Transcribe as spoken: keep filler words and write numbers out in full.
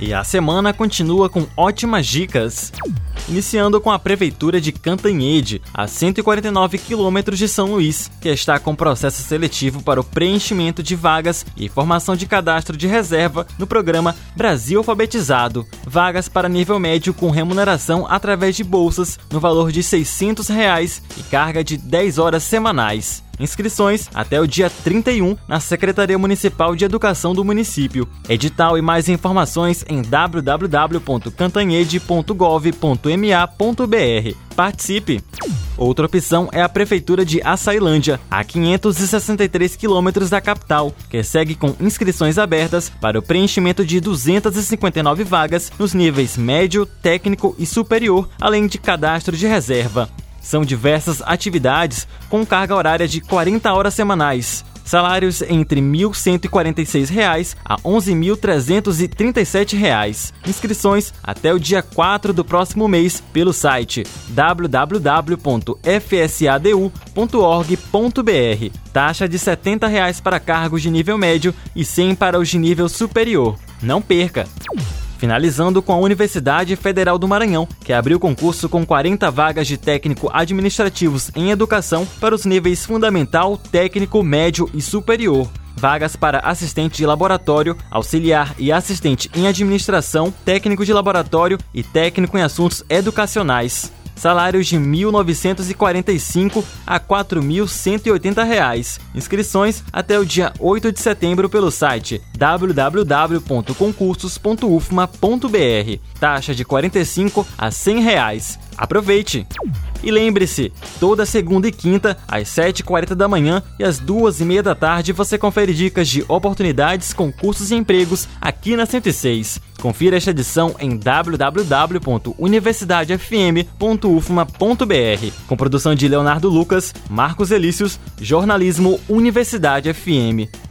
E a semana continua com ótimas dicas. Iniciando com a Prefeitura de Cantanhede, a cento e quarenta e nove quilômetros de São Luís, que está com processo seletivo para o preenchimento de vagas e formação de cadastro de reserva no programa Brasil Alfabetizado. Vagas para nível médio com remuneração através de bolsas no valor de seiscentos reais e carga de dez horas semanais. Inscrições até o dia trinta e um na Secretaria Municipal de Educação do município. Edital e mais informações em w w w ponto cantanhede ponto gov ponto m a ponto b r. Participe! Outra opção é a Prefeitura de Açailândia, a quinhentos e sessenta e três quilômetros da capital, que segue com inscrições abertas para o preenchimento de duzentas e cinquenta e nove vagas nos níveis médio, técnico e superior, além de cadastro de reserva. São diversas atividades com carga horária de quarenta horas semanais. Salários entre mil cento e quarenta e seis reais a onze mil trezentos e trinta e sete reais. Inscrições até o dia quatro do próximo mês pelo site w w w ponto f s a d u ponto org ponto b r. Taxa de setenta reais para cargos de nível médio e cem para os de nível superior. Não perca! Finalizando com a Universidade Federal do Maranhão, que abriu concurso com quarenta vagas de técnico administrativos em educação para os níveis fundamental, técnico, médio e superior. Vagas para assistente de laboratório, auxiliar e assistente em administração, técnico de laboratório e técnico em assuntos educacionais. Salários de mil novecentos e quarenta e cinco a quatro mil cento e oitenta reais. Inscrições até o dia oito de setembro pelo site w w w ponto concursos ponto u f m a ponto b r. Taxa de quarenta e cinco a cem reais. Aproveite! E lembre-se, toda segunda e quinta, às sete e quarenta da manhã e às duas e meia da tarde, você confere dicas de oportunidades, concursos e empregos aqui na cento e seis. Confira esta edição em w w w ponto universidade f m ponto u f m a ponto b r. Com produção de Leonardo Lucas, Marcos Elícios, Jornalismo Universidade F M.